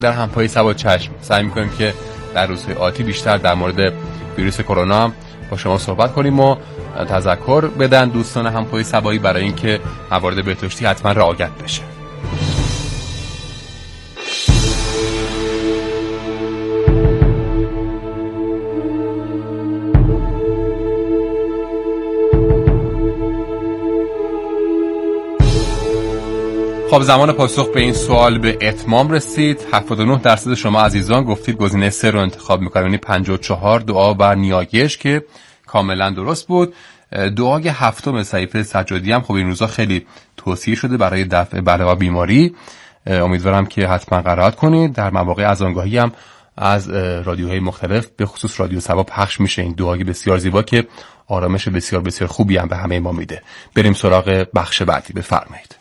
در همپای سبا چشم سعی میکنیم که در روزهای آتی بیشتر در مورد ویروس کرونا هم با شما صحبت کنیم و تذکر بدن دوستان همپای سبایی برای اینکه موارد بهداشتی حتما رعایت بشه. خب زمان پاسخ به این سوال به اتمام رسید. 79% شما عزیزان گفتید گزینه 3 رو انتخاب میکنید، یعنی 54 دعا بر نیایش که کاملا درست بود. دعای هفتم صحیفه سجادی هم خب این روزا خیلی توصیه شده برای دفع بلا و بیماری. امیدوارم که حتما قرائت کنید. در مواقع اذانگاهی هم از رادیوهای مختلف به خصوص رادیو سبا پخش میشه این دعای بسیار زیبا که آرامش بسیار بسیار خوبی هم به همه ما میده. بریم سراغ بخش بعدی، بفرمایید.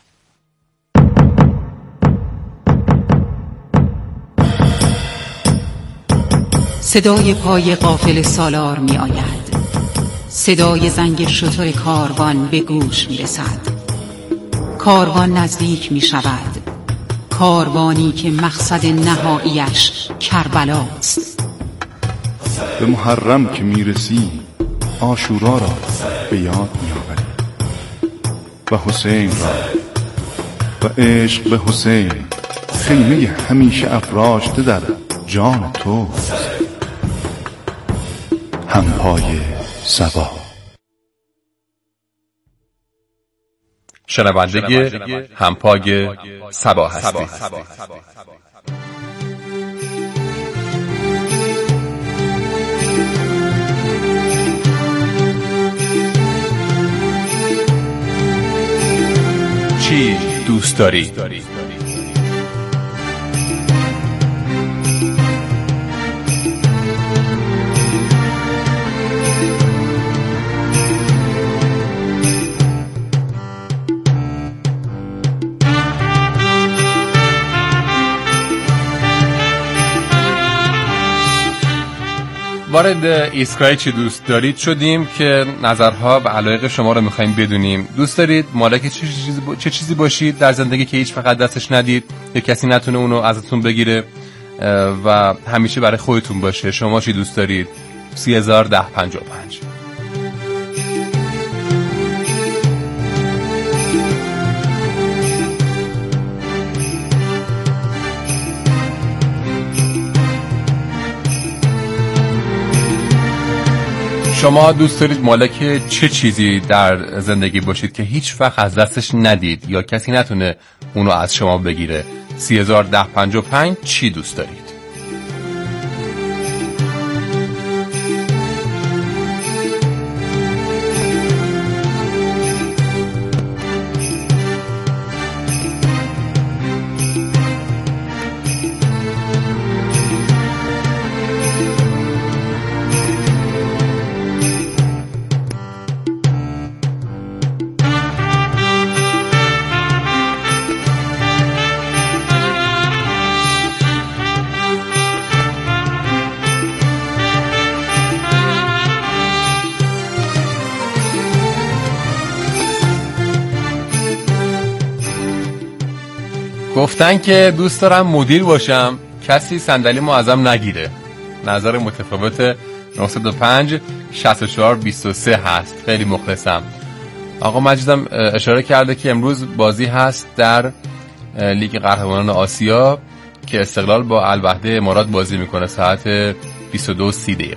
صدای پای قافله سالار می آید، صدای زنگ شتر کاروان به گوش می رسد. کاروان نزدیک می شود، کاروانی که مقصد نهاییش کربلاست. به محرم که می رسی عاشورا را به یاد می آوری و حسین را و عشق به حسین خیمه همیشه افراشته در جان توست. همپای سبا. شنونده همپای سبا هستید. چی دوست داری؟ وارد ایستگاه چی دوست دارید شدیم که نظرها و علایق شما رو میخواییم بدونیم. دوست دارید مالک چه چیزی باشید در زندگی که هیچ فقط دستش ندید یا کسی نتونه اونو ازتون بگیره و همیشه برای خودتون باشه؟ شما چی دوست دارید؟ 301055. شما دوست دارید مالک چه چیزی در زندگی باشید که هیچ وقت از دستش ندید یا کسی نتونه اونو از شما بگیره؟ 301055. چی دوست دارید؟ گفتن که دوست دارم مدیر باشم کسی صندلیمو ازم نگیره. نظر متفاوت 905 64 23 هست. خیلی مخلصم. آقا مجیدم اشاره کرده که امروز بازی هست در لیگ قهرمانان آسیا که استقلال با الوحده امارات بازی میکنه ساعت 22:30.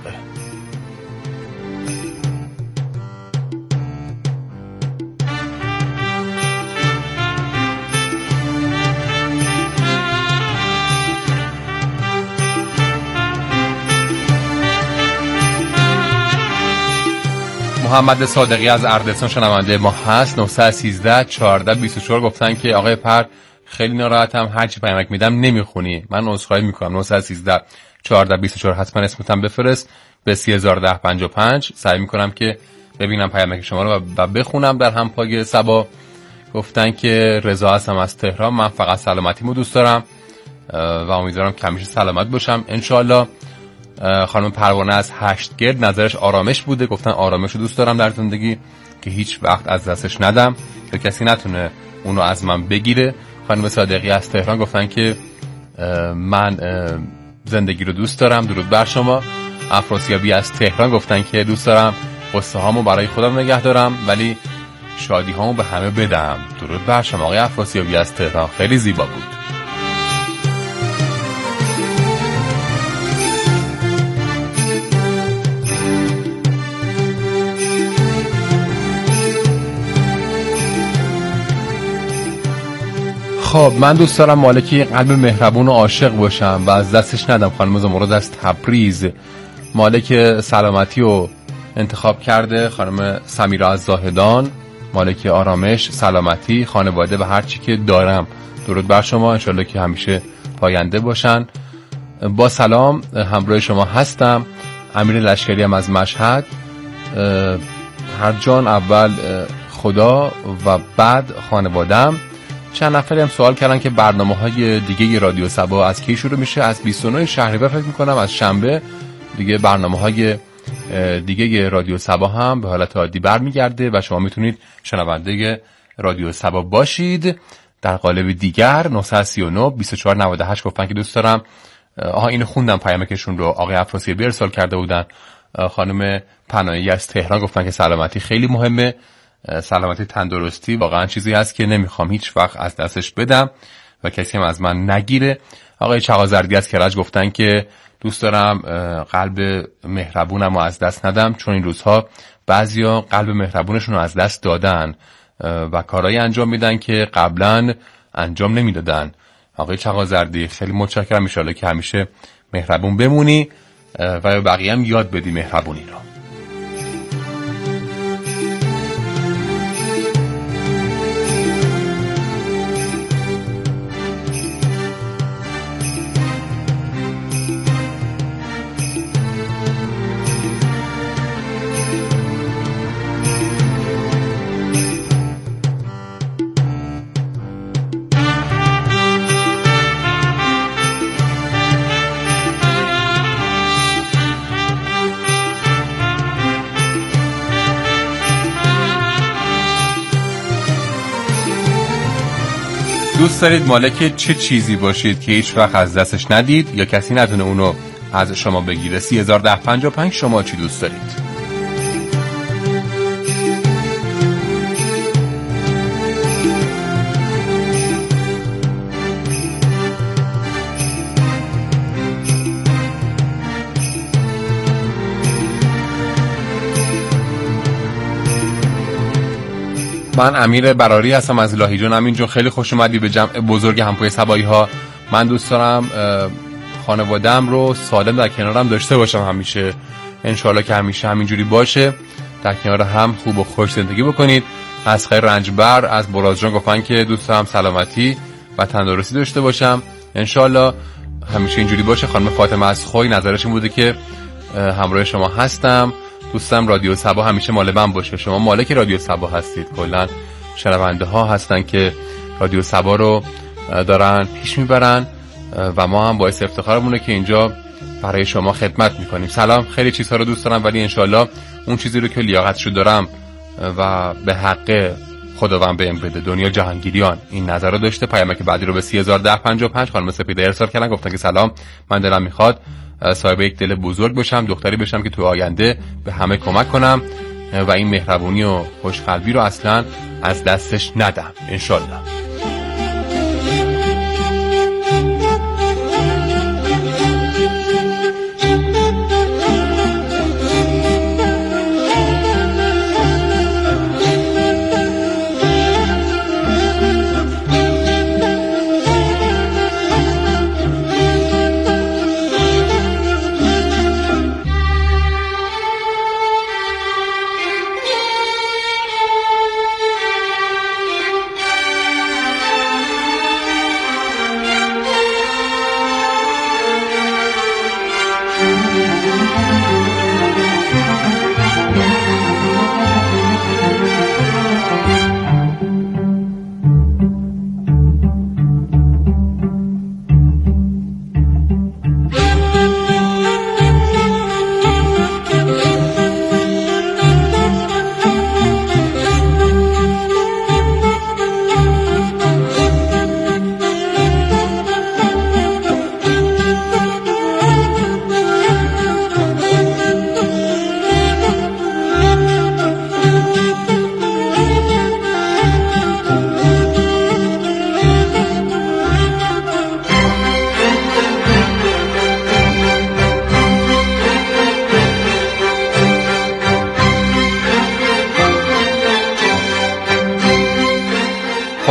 محمد صادقی از اردسان شنونده ما هست. 913 14 24 گفتن که آقای پر خیلی ناراحتم، هرچی پیامک میدم نمیخونی. من عذرخواهی میکنم. 913 14 24 حتما اسمتم بفرست به 301055. سعی میکنم که ببینم پیامک شما رو و بخونم در همپای سبا. گفتن که رضا هستم از تهران، من فقط سلامتیمو دوست دارم و امیدوارم که همیشه سلامت باشم انشالله. خانم پروانه از هشتگرد نظرش آرامش بوده. گفتن آرامش رو دوست دارم در زندگی که هیچ وقت از دستش ندم یا کسی نتونه اونو از من بگیره. خانم صادقی از تهران گفتن که من زندگی رو دوست دارم. درود بر شما. افراسیابی از تهران گفتن که دوست دارم قصه هامو برای خودم نگه دارم ولی شادی هامو به همه بدم. درود بر شما آقای افراسیابی از تهران، خیلی زیبا بود. خب من دوست دارم مالکی قلب مهربون و عاشق باشم و از دستش ندم. خانم زمرد از تبریز مالک سلامتی رو انتخاب کرده. خانم سمیرا از زاهدان مالک آرامش، سلامتی، خانواده و هر چی که دارم. درود بر شما، انشالله که همیشه پاینده باشن. با سلام همراه شما هستم. امیر لشکری هم از مشهد. هر جان اول خدا و بعد خانوادم. چند نفری هم سوال کردن که برنامه‌های دیگه رادیو صبا از کی شروع میشه؟ از 29 شهریور فکر می‌کنم، از شنبه دیگه برنامه‌های دیگه رادیو صبا هم به حالت عادی برمیگرده و شما میتونید شنونده رادیو صبا باشید. در قالب دیگر 939 2498 گفتن که دوست دارم. اینو خوندم پیامکشون رو، آقای افراسیابی ارسال کرده بودن. خانم پناهی از تهران گفتن که سلامتی خیلی مهمه. سلامتی، تندرستی واقعا چیزی هست که نمیخوام هیچ وقت از دستش بدم و کسی هم از من نگیره. آقای چغازردی از کرج گفتن که دوست دارم قلب مهربونم رو از دست ندم، چون این روزها بعضیا قلب مهربونشون رو از دست دادن و کارهایی انجام میدن که قبلا انجام نمیدادن. آقای چغازردی خیلی متشکرم، ان شاءالله که همیشه مهربون بمونی و به بقیه هم یاد بدی مهربونی رو. دوست دارید مالک چه چیزی باشید که هیچ وقت از دستش ندید یا کسی نتونه اونو از شما بگیره؟ 301055 شما چی دوست دارید؟ من امیر براری هستم از لاهیجان. امین جون خیلی خوش اومدی به جمع بزرگ همپوی صبایی ها. من دوست دارم خانواده‌ام رو سالم در کنارم داشته باشم همیشه. انشالله که همیشه همینجوری باشه، در کنار هم خوب و خوش زندگی بکنید. از خیر رنجبر از برازجان گفتن که دوست دارم سلامتی و تندرستی داشته باشم، انشالله همیشه اینجوری باشه. خانم فاطمه از خوی نظرش این بوده که همراه شما هستم، دوستم رادیو صبا همیشه مال من باشه. شما مالک رادیو صبا هستید، کلا شنونده ها هستن که رادیو صبا رو دارن پیش میبرن و ما هم باعث افتخارمونه که اینجا برای شما خدمت میکنیم. سلام، خیلی چیزها رو دوست دارم ولی انشالله اون چیزی رو که لیاقتشو دارم و به حق خداوند بهم بده. دنیا جهانگیریان این نظر رو داشته. پیامک بعدی رو به 301055 خانم سپیده ارسال کردن، گفتن که سلام، من دلم میخواد صاحب یک دل بزرگ باشم، دختری بشم که تو آینده به همه کمک کنم و این مهربونی و خوشقلبی رو اصلا از دستش ندم انشالله.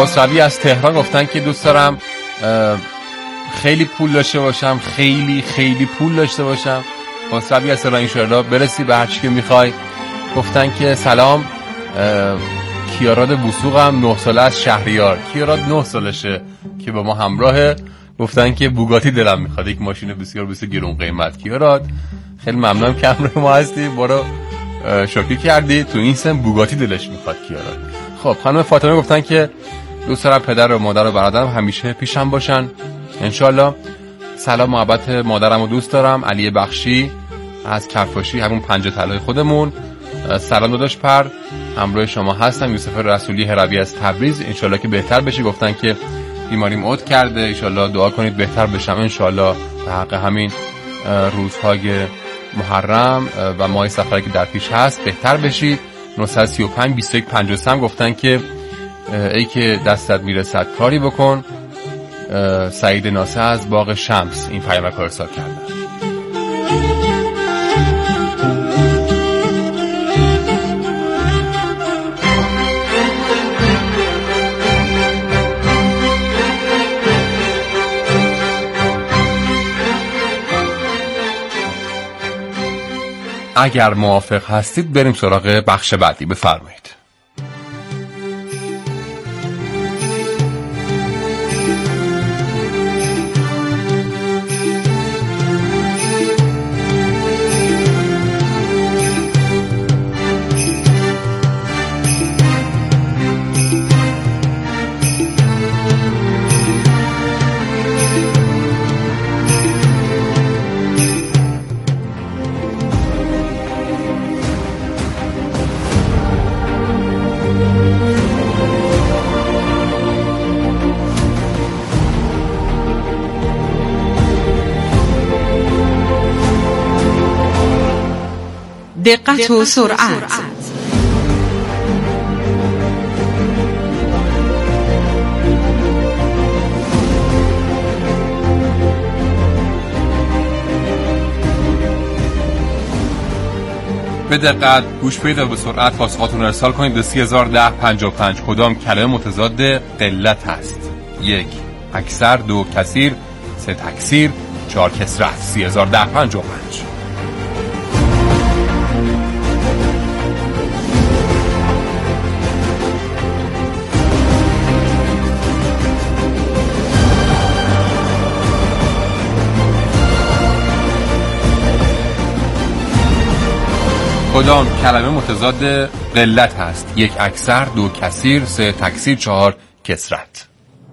خسروی از تهران گفتن که دوست دارم خیلی پول داشته باشم، خیلی پول داشته باشم. خسروی از تهران انشالله برسی به هر چی که میخوای. گفتن که سلام، کیاراد وثوقم 9 ساله از شهریار. کیاراد 9 سالشه که با ما همراهه. گفتن که بوگاتی دلم میخواد، یک ماشین بسیار گرون قیمت. کیاراد خیلی ممنونم که همراه ما هستی، برو شوخی کردی، تو این سن بوگاتی دلش میخواد کیاراد. خب خانم فاطمه گفتن که دوست دارم پدر و مادر و برادرم همیشه پیشم باشن انشالله. سلام محبت مادرم رو دوست دارم. علی بخشی از کفاشی، همون پنجه طلای خودمون. سلام داداش پر، همراه شما هستم. یوسف رسولی هروی از تبریز، انشالله که بهتر بشی. گفتن که بیماریم عود کرده، انشالله دعا کنید بهتر بشم انشالله به حق همین روزهای محرم و ماه سفری که در پیش هست بهتر بشید. 935 21 53 گفتن که ای که دستت میرسد کاری بکن. سعید ناصر از باغ شمس این پیامک رو ارسال کردن. اگر موافق هستید بریم سراغ بخش بعدی، بفرمایید. دقت و سرعت. به دقت گوش بدید و به سرعت پاسخاتون ارسال کنید به 301055. کدام کلمه متضاد قلت هست؟ 1 اکثر، 2 کثیر، 3 تکثیر، 4 کثرت. 301055. کدام کلمه متضاد قلت هست؟ 1 اکثر، 2 کثیر، 3 تکثیر، 4 کثرت.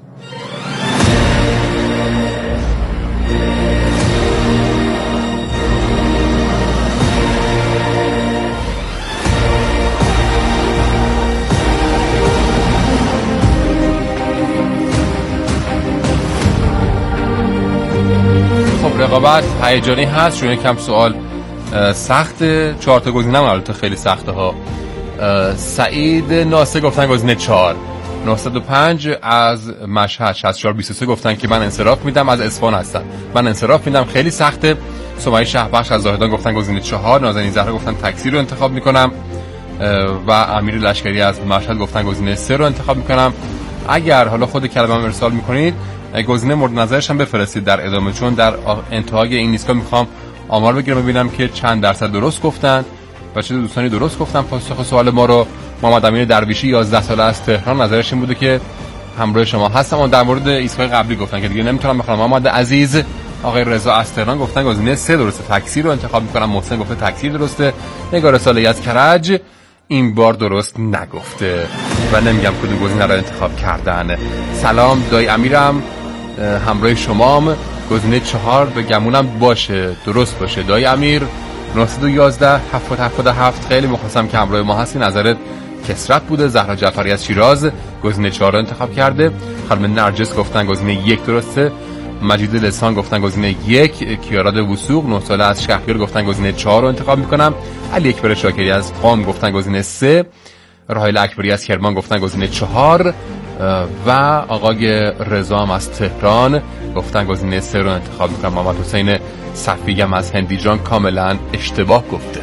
خب رقابت هیجانی هست، چون یکم سوال سخت. 4 تا گزینه البته خیلی سخته ها. سعید ناصر گفتن گزینه 4. 905 از مشهد 6423 گفتن که من انصراف میدم، از اصفهان هستن، من انصراف میدم خیلی سخته. سمیه شهبخش از زاهدان گفتن گزینه 4. نازنین زهرا گفتن تکثیر رو انتخاب میکنم و امیر لشکری از مشهد گفتن گزینه 3 رو انتخاب میکنم. اگر حالا خود کلمه هم ارسال میکنید گزینه مورد نظرش هم بفرستید در ادامه، چون در انتهای این لیست میخوام آمار بگیرم ببینم که چند درصد درست گفتن و چه دوستانی درست گفتن پاسخ سوال ما رو. محمد امین درویشی 11 ساله از تهران نظرش این بوده که همراه شما هستم. اون در مورد ایستگاه قبلی گفتن که دیگه نمیتونم بخونم. محمد عزیز آقای رضا از تهران گفتن گزینه 3 درسته، تکثیر رو انتخاب میکنم. محسن گفته تکثیر درسته. نگار سالی از کرج این بار درست نگفته و نمیگم کدوم گزینه رو انتخاب کردن. سلام دایی امیرم همراه شمام، گزینه 4 به گمونم باشه، درست باشه دایی امیر. 911 777 خیلی مخواستم که همراه ما هستی، نظرت کثرت بوده. زهرا جعفری از شیراز گزینه 4 رو انتخاب کرده. خانم نرجس گفتن گزینه 1 درسته. مجید لسان گفتن گزینه 1. کیاراد وثوق 9 ساله از شهریار گفتن گزینه 4 رو انتخاب میکنم. علی اکبر شاکری از قم گفتن گزینه 3. راحیل اکبری از کرمان گفتن گزینه 4 و آقای رضا هم از تهران گفتن گزینه 3 رو انتخاب میکنم. محمد حسین صفی هم از هندیجان کاملا اشتباه گفته.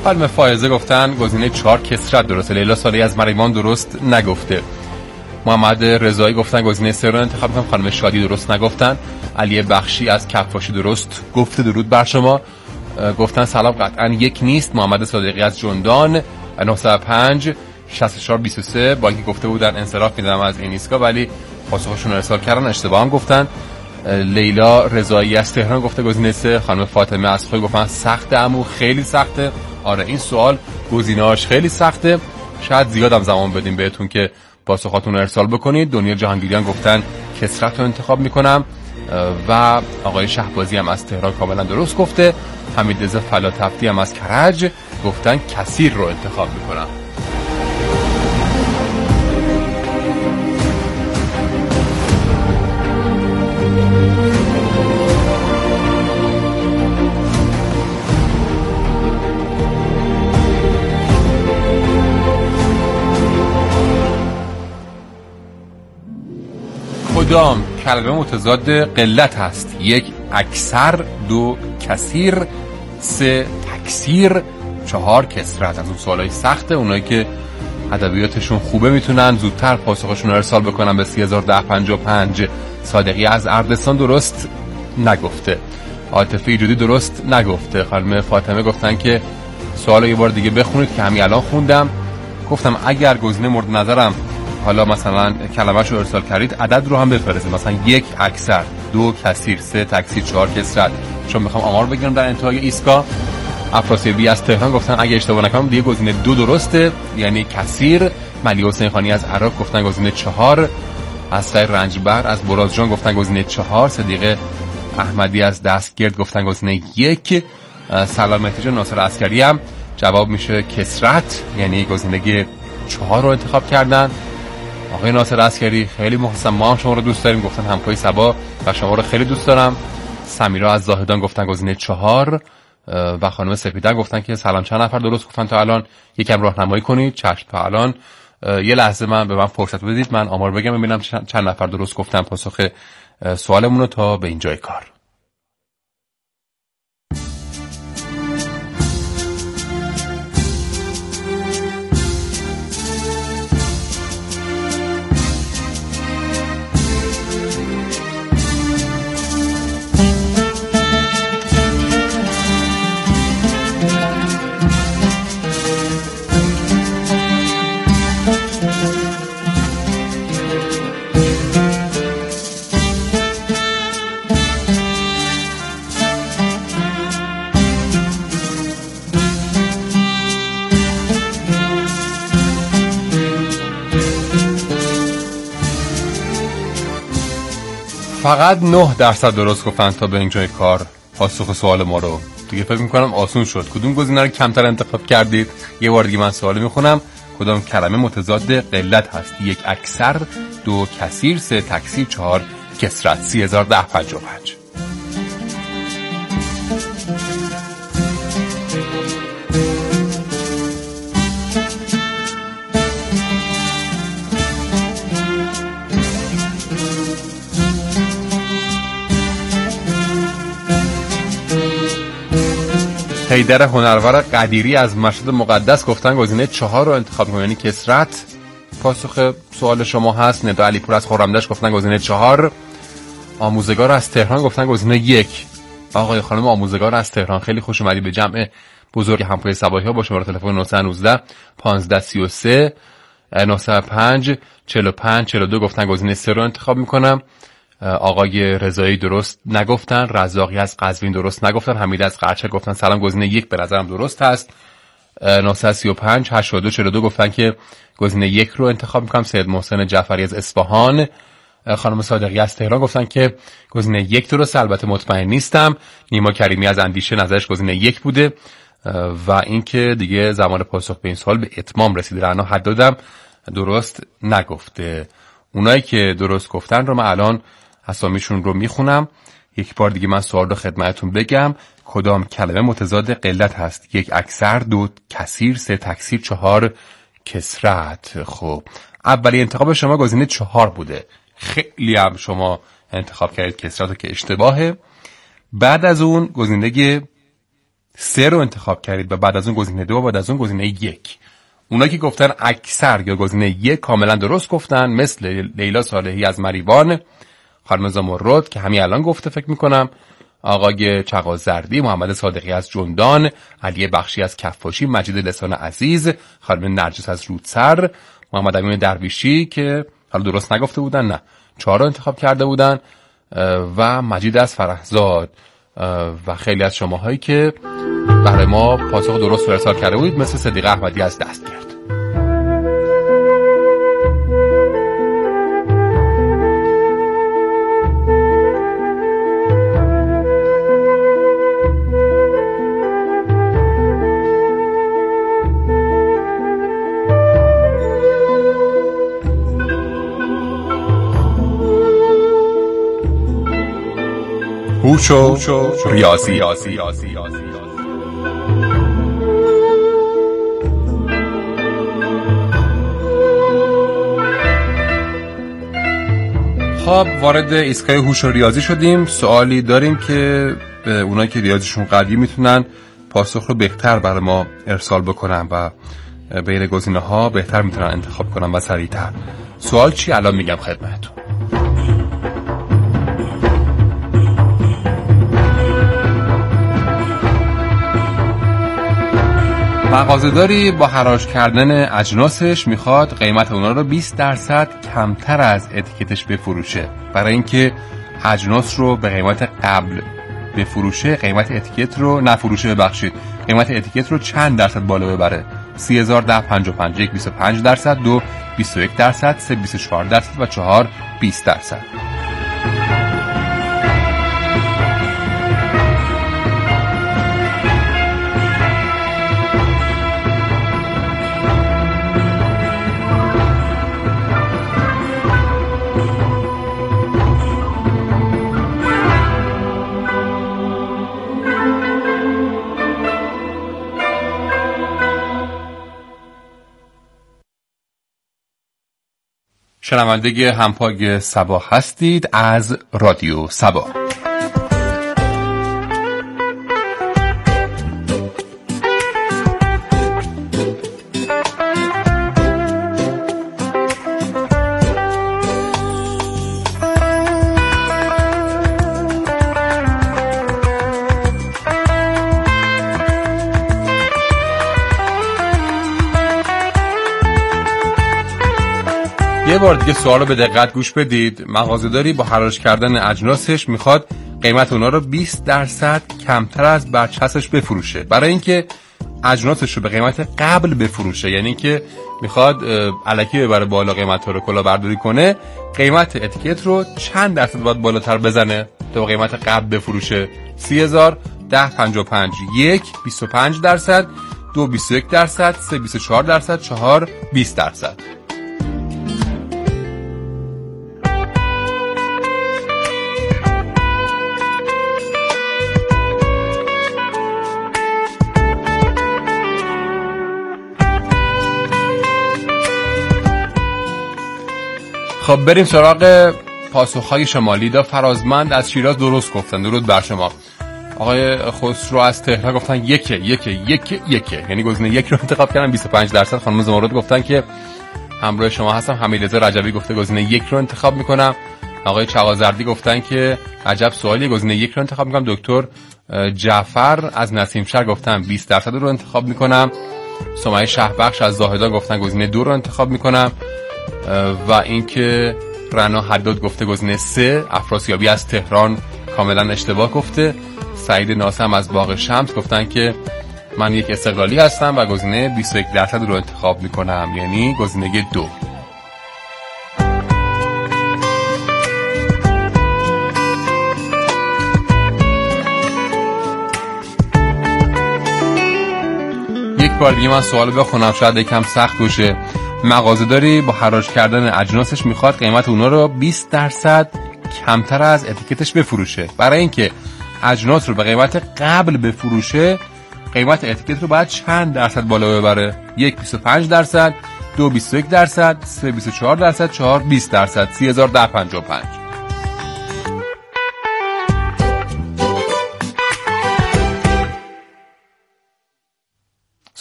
خانم فائزه گفتن گزینه 4 کسرت درسته. لیلا صالحی از مریوان درست نگفته. محمد رضایی گفتن گزینه 3 رو انتخاب می‌کنم. خانم شادی درست نگفتن. علی بخشی از کفاشی درست گفته. درود بر شما. گفتن سلام قطعا یک نیست. محمد صادقی از جندان 905 6423 با اینکه گفته بودن انصراف میدم از این ایستگاه ولی پاسخشون رو ارسال کردن، اشتباه هم گفتن. لیلا رضایی از تهران گفته گزینه 3. خانم فاطمه از خوی گفتن سخته عمو، خیلی سخته. آره این سوال گزینه‌هاش خیلی سخته، شاید زیادم زمان بدیم بهتون که پاسخاتون رو ارسال بکنید. دنیا جهانگیریان گفتن کسرت رو انتخاب میکنم و آقای شهبازی هم از تهران کاملا درست گفته. حمیدرضا فلاتفتی هم از کرج گفتن کثیر رو انتخاب میکنم. کدام کلمه متضاد قلت هست؟ 1 اکثر، 2 کثیر، 3 تکثیر، 4 کثرت. از اون سوالای سخته، اونایی که ادبیاتشون خوبه میتونن زودتر پاسخشون رو ارسال بکنن به 301055. صادقی از اردستان درست نگفته. عاطفه ایجادی درست نگفته. خانم فاطمه گفتن که سوالو یه بار دیگه بخونید که همین الان خوندم. گفتم اگر گزینه مورد نظرم حالا مثلا کلمه‌شو ارسال کردید عدد رو هم بفرستید، مثلا 1 اکثر، 2 کثیر، 3 تکثیر، 4 کثرت، چون میخوام آمار بگیرم در انتهای ایستگاه. افراسیابی از تهران گفتن اگه اشتباه نکنم دیگه گزینه 2 درسته یعنی کثیر. ملی حسین خانی از عراق گفتن گزینه 4. اسرای رنجبر از برازجان گفتن گزینه 4. صدیقه احمدی از دستگرد گفتن گزینه 1. سلامتی جان ناصر عسکری هم جواب میشه کثرت یعنی گزینه 4 رو انتخاب کردن. آقای ناصر عسکری خیلی مخلصم، ما هم شما رو دوست داریم. گفتن همکاری صبا و شما رو خیلی دوست دارم. سمیرا از زاهدان گفتن گزینه 4 و خانم سپیدن گفتن که سلام چند نفر درست گفتن تا الان، یکم راهنمایی کنید. چشم تا الان یه لحظه به من فرصت بدید من آمار بگم ببینم چند نفر درست گفتن پاسخ سوالمون رو تا به اینجای کار. فقط 9% درست گفتن تا به اینجای کار پاسخ سوال ما رو. دیگه فکر میکنم آسون شد. کدوم گزینه رو کمتر انتخاب کردید؟ یه بار دیگه من سوال میخونم. کدام کلمه متضاد قلت هست؟ 1 اکثر، 2 کثیر، 3 تکثیر، 4 کثرت. 301055. حیدر هنرور قدیری از مشهد مقدس گفتن گزینه 4 رو انتخاب کنید یعنی کثرت. پاسخ سوال شما هست. ندا علیپور از خرمدش گفتن گزینه 4. آموزگار از تهران گفتن گزینه 1. آقای خانم آموزگار از تهران خیلی خوش اومدید به جمع بزرگ همکاری صباحی ها با شماره تلفن 919 1533 905 45 42 گفتن گزینه 3 رو انتخاب میکنم. آقای رضایی درست نگفتن. رزاقی از قزوین درست نگفتن. حمید از قرچک گفتن سلام گزینه 1 به نظرم درست هست. 935 82 42 گفتن که گزینه 1 رو انتخاب میکنم. سید محسن جعفری از اصفهان. خانم صادقی از تهران گفتن که گزینه 1 درست، البته مطمئن نیستم. نیما کریمی از اندیشه نظرش گزینه 1 بوده و اینکه دیگه زمان پاسخ به این سوال به اتمام رسیده. انا حد دادم درست نگفته. اونایی که درست گفتن رو من الان اسامیشون رو میخونم. یک بار دیگه من سوال رو خدمتتون بگم. کدام کلمه متضاد قلت هست؟ 1 اکثر، 2 کثیر، 3 تکثیر، 4 کثرت. خب اولی انتخاب شما گزینه 4 بوده. خیلی هم شما انتخاب کردید کثرت رو که اشتباهه. بعد از اون گزینه 3 رو انتخاب کردید و بعد از اون گزینه 2 و بعد از اون گزینه 1. اونا که گفتن اکثر یا گزینه 1 کاملا درست گفتن، مثل لیلا صالحی از مریوان، خانم زمرد که همین الان گفته فکر میکنم، آقای چغازردی، محمد صادقی از جندان، علی بخشی از کفاشی، مجید لسان عزیز، خانم نرجس از رودسر، محمد امین درویشی که حالا درست نگفته بودن، نه 4 رو انتخاب کرده بودن، و مجید از فرهزاد و خیلی از شماهایی که برای ما پاسخ درست رو ارسال کرده بودید، مثل صدیق احمدی از دستگرد. هوش و ریاضی. خب وارد ایستگاه هوش و ریاضی شدیم. سوالی داریم که اونایی که ریاضیشون قوی میتونن پاسخ رو بهتر برای ما ارسال بکنن و بین گزینه‌ها بهتر میتونن انتخاب کنن و سریعتر. سوال چی الان میگم خدمتتون. مغازه‌داری با حراج کردن اجناسش میخواد قیمت اونا رو 20% کمتر از اتیکتش بفروشه. برای اینکه اجناس رو به قیمت قبل بفروشه، قیمت اتیکت رو نفروشه، قیمت اتیکت رو چند درصد بالا ببره؟ 30,000 10 55 1 25%، 2 21%، 3 24% و 4 20%. شنونده همپاگ سبا هستید از رادیو سبا. یه بار دیگه سوال رو به دقت گوش بدید. مغازه‌داری با حراج کردن اجناسش میخواد قیمت اونا رو 20% کمتر از برچسبش بفروشه. برای اینکه اجناسش رو به قیمت قبل بفروشه، یعنی که میخواد الکی ببره بالا قیمت رو کلاهبرداری کنه، قیمت اتیکت رو چند درصد باید بالاتر بزنه تا قیمت قبل بفروشه؟ 30,000 10 55 1 25%، 2 21%، 3 24%، 4 20%. خب بریم سراغ پاسخهای شما. لیدا فرازمند از شیراز درست گفتن، درود بر شما. آقای خسرو از تهران گفتن یکه، یعنی گزینه 1 رو انتخاب کردن 25%. خانم زمرد گفتن که همراه شما هستم. حمیدرضا رجبی گفته گزینه 1 رو انتخاب میکنم. آقای چغازردی گفتن که عجب سوالی، گزینه 1 رو انتخاب میکنم. دکتر جعفر از نسیمشهر گفتن 20% رو انتخاب میکنم. سمیه شهبخش از زاهدان گفتن گزینه 2 رو انتخاب میکنم. و اینکه رنا حداد گفته گزینه 3، افراسیابی از تهران کاملا اشتباه گفته. سعید ناسم از باغ شمس گفتن که من یک استقلالی هستم و گزینه 21% رو انتخاب میکنم، یعنی گزینه 2. یک بار دیگه من سوالو بخونم، شاید یکم سخت باشه. مغازه‌داری با حراج کردن اجناسش میخواد قیمت اونا رو 20% کمتر از اتیکتش بفروشه. برای اینکه اجناس رو به قیمت قبل بفروشه، قیمت اتیکت رو باید چند درصد بالا ببره؟ 1 25%، 2 21%، 3 24%، 4 20%. 30,000 10 55.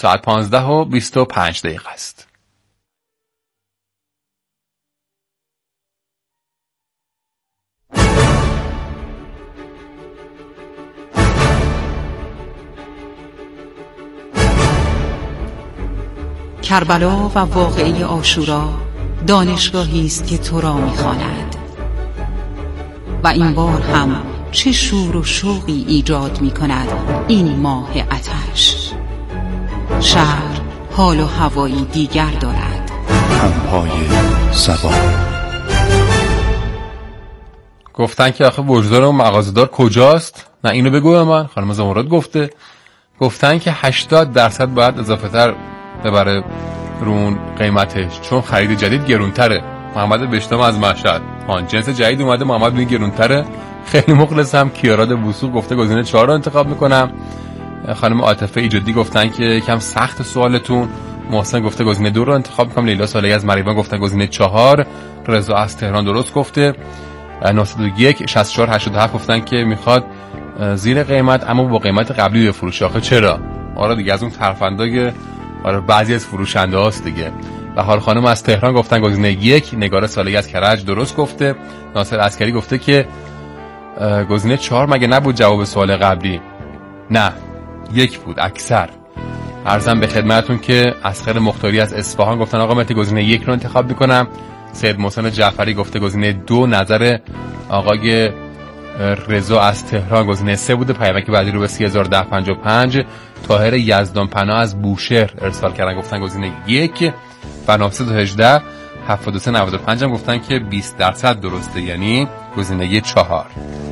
ساعت 15:25 است. کربلا و واقعه عاشورا دانشگاهی است که تو را می‌خواند و این بار هم چه شور و شوقی ایجاد می‌کند این ماه آتش. شهر حال و هوایی دیگر دارد. پنپای صبا. گفتن که آخه وجدان اون مغازه‌دار کجاست؟ نه اینو بگو به من. خانم زمرد گفتن که 80% باید اضافه تر ببره رون قیمتش، چون خرید جدید گرونتره. محمد بشتام از مشهد، جنس جدید اومده، محمد ببین گرونتره. خیلی مخلصم. کیاراد وثوق گفته گزینه 4 رو انتخاب میکنم. خانم عاطفه ایجادی گفتن که یکم سخت سوالتون. محسن گفته گزینه 2 رو انتخاب میکنم. لیلا صالحی از مریوان گفتن گزینه 4. رضا از تهران درست گفته. 901 64 87 گفتن که میخواد زیر قیمت اما با قیمت قبلی بفروشه. آخه چرا؟ آره دیگه از اون ترفندای بعضی از فروشنده هاست دیگه. بهار خانم از تهران گفتن گزینه 1. نگار صالحی از کرج درست گفته. ناصر عسکری گفته که گزینه 4 مگه نبود جواب سوال قبلی؟ نه 1 بود اکثر. عرضم به خدمتتون که اصغر مختاری از اصفهان گفتن آقا من گزینه 1 رو انتخاب میکنم. سید محسن جعفری گفته گزینه 2. نظر آقای رضا از تهران گزینه 3 بوده. پیامک بعدی رو به 301055 طاهر یزدان پناه از بوشهر ارسال کردن گفتن گزینه 1. و 918 7395 هم گفتن که 20% درسته، یعنی گزینه 4.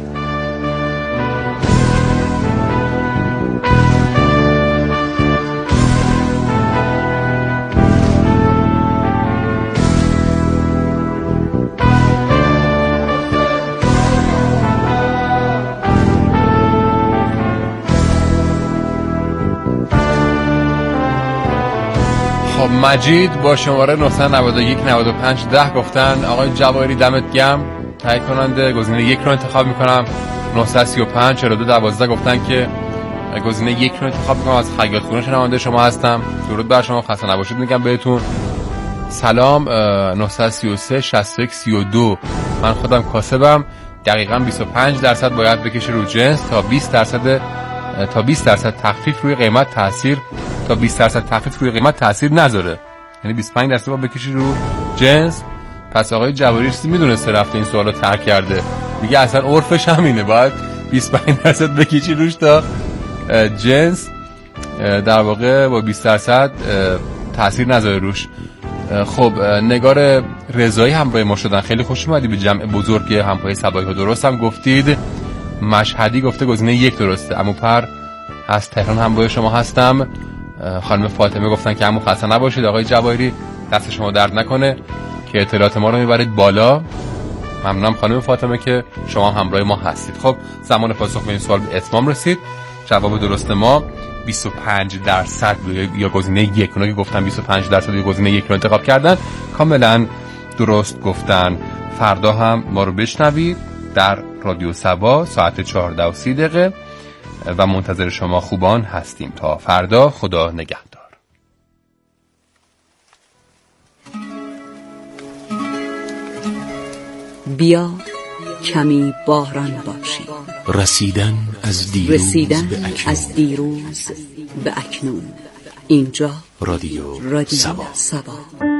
مجید با شماره 991 95 10 گفتن آقای جواهری دمت گرم، تایید کننده گزینه 1 رو انتخاب میکنم. 935 42 12 گفتن که گزینه 1 رو انتخاب میکنم. از خیاط خونه شنونده شما هستم. درود بر شما، خسته نباشید میگم بهتون. سلام. 933 61 32 من خودم کاسبم. دقیقاً 25% باید بکشه رو جنس تا 20% تخفیف روی قیمت تاثیر نذاره. یعنی 25% باید بکشی رو جنس. پس آقای جواری چیزی میدونسته رفته این سوالو ترک کرده دیگه، اصلا عرفش همینه، باید 25% بکشی روش تا جنس در واقع با 20% تاثیر نذاره روش. خب نگار رضایی همراه ما شدن، خیلی خوش اومدی به جمع بزرگ همپای صباحی ها. درست هم گفتید. مشهدی گفته گزینه 1 درسته. عمو پر از تهران همراه شما هستم. خانم فاطمه گفتن که عمو خسته نباشید. آقای جواهری دست شما درد نکنه که اطلاعات ما رو میبرید بالا. ممنونم خانم فاطمه که شما همراه ما هستید. خب زمان پاسخ به این سوال به اتمام رسید. جواب درست ما 25% یا گزینه 1. اونا که گفتن 25% یا گزینه 1 رو انتخاب کردن کاملا درست گفتن. فردا هم ما رو بشنوید در رادیو صبا ساعت 14:30 و منتظر شما خوبان هستیم. تا فردا، خدا نگهدار. بیا کمی باران باشی. رسیدن از دیروز به اکنون. اینجا رادیو صبا.